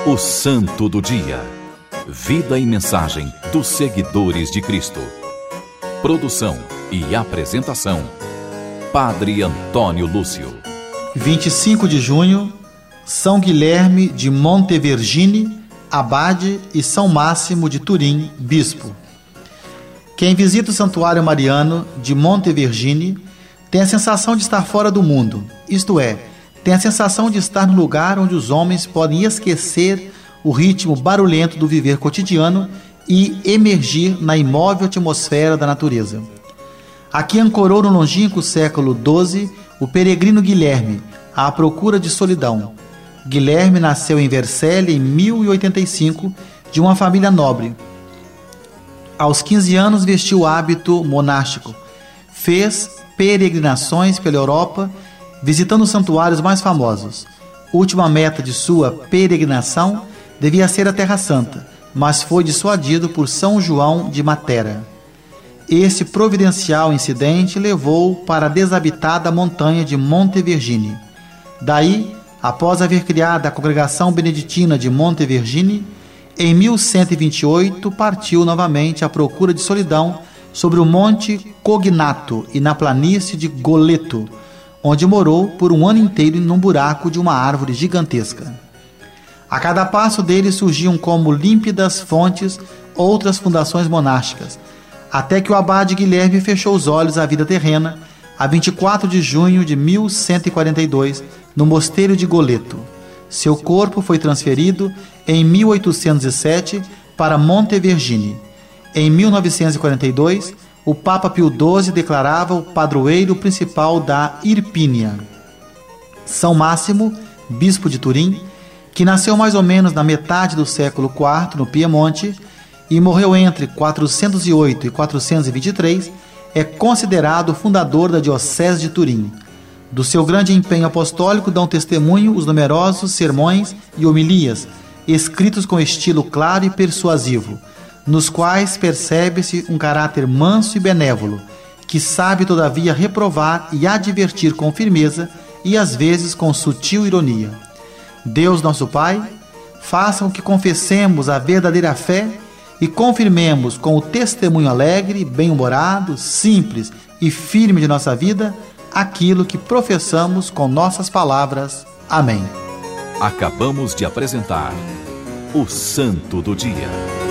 O Santo do Dia. Vida e mensagem dos seguidores de Cristo. Produção e apresentação: Padre Antônio Lúcio. 25 de junho, São Guilherme de Montevergine, abade, e São Máximo de Turim, bispo. Quem visita o Santuário Mariano de Montevergine tem a sensação de estar fora do mundo, isto é, tem a sensação de estar no lugar onde os homens podem esquecer o ritmo barulhento do viver cotidiano e emergir na imóvel atmosfera da natureza. Aqui ancorou no longínquo século XII o peregrino Guilherme, à procura de solidão. Guilherme nasceu em Vercelli em 1085, de uma família nobre. Aos 15 anos vestiu o hábito monástico. Fez peregrinações pela Europa, visitando os santuários mais famosos. Última meta de sua peregrinação devia ser a Terra Santa, mas foi dissuadido por São João de Matera. Esse providencial incidente levou-o para a desabitada montanha de Montevergine. Daí, após haver criado a congregação beneditina de Montevergine, em 1128 partiu novamente à procura de solidão sobre o Monte Cognato e na planície de Goleto, onde morou por um ano inteiro num buraco de uma árvore gigantesca. A cada passo dele surgiam como límpidas fontes outras fundações monásticas, até que o abade Guilherme fechou os olhos à vida terrena, a 24 de junho de 1142, no mosteiro de Goleto. Seu corpo foi transferido em 1807 para Montevergine. Em 1942, o Papa Pio XII declarava o padroeiro principal da Irpínia. São Máximo, bispo de Turim, que nasceu mais ou menos na metade do século IV no Piemonte e morreu entre 408 e 423, é considerado o fundador da diocese de Turim. Do seu grande empenho apostólico dão testemunho os numerosos sermões e homilias, escritos com estilo claro e persuasivo, nos quais percebe-se um caráter manso e benévolo, que sabe todavia reprovar e advertir com firmeza e às vezes com sutil ironia. Deus nosso Pai, faça com que confessemos a verdadeira fé e confirmemos com o testemunho alegre, bem-humorado, simples e firme de nossa vida aquilo que professamos com nossas palavras. Amém. Acabamos de apresentar o Santo do Dia.